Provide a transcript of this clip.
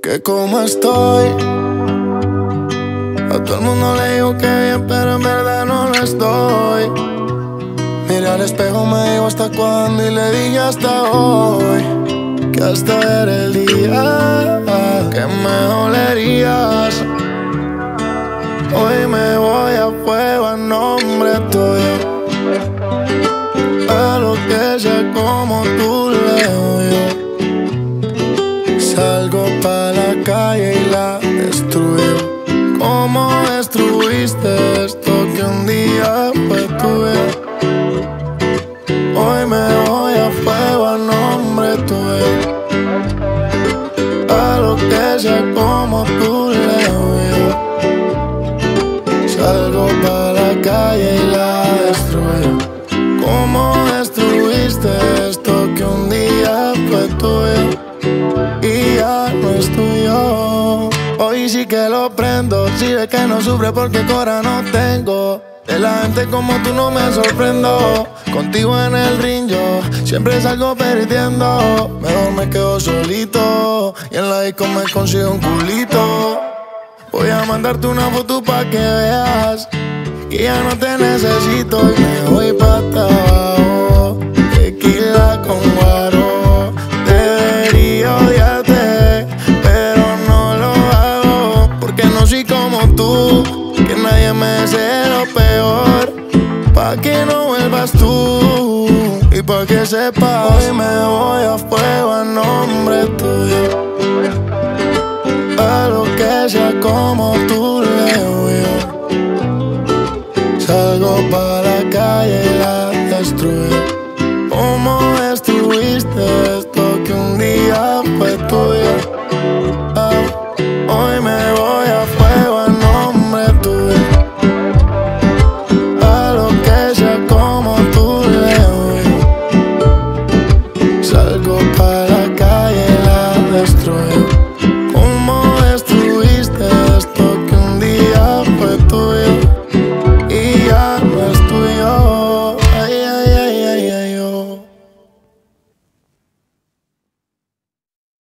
que cómo estoy. A todo el mundo le digo que bien, pero en verdad no lo estoy. Miré al espejo, me digo hasta cuándo y le dije hasta hoy. Que hasta era el día que me dolerías. Hoy me voy a fuego a nombre tuyo. A lo que sea como tú leo yo. Salgo pa' la calle y la destruyo. ¿Cómo destruiste esto que un día fue tuyo? Hoy me voy a fuego a nombre tuyo. A lo que sea como tú leo yo. Salgo pa' la calle y la destruyo. ¿Cómo destruiste esto que un día fue tuyo? Y ya no es tuyo. Hoy sí que lo prendo. Si ves que no sufre porque cora no tengo. De la gente como tú no me sorprendo. Contigo en el ring yo siempre salgo perdiendo. Mejor me quedo solito y en la disco me consigo un culito. Voy a mandarte una foto pa' que veas que ya no te necesito y me voy pa' abajo. Tequila con guaro. Debería odiarte, pero no lo hago. Porque no soy como tú, que nadie me desee lo peor. Pa' que no vuelvas tú y pa' que sepas. Hoy me voy a fuego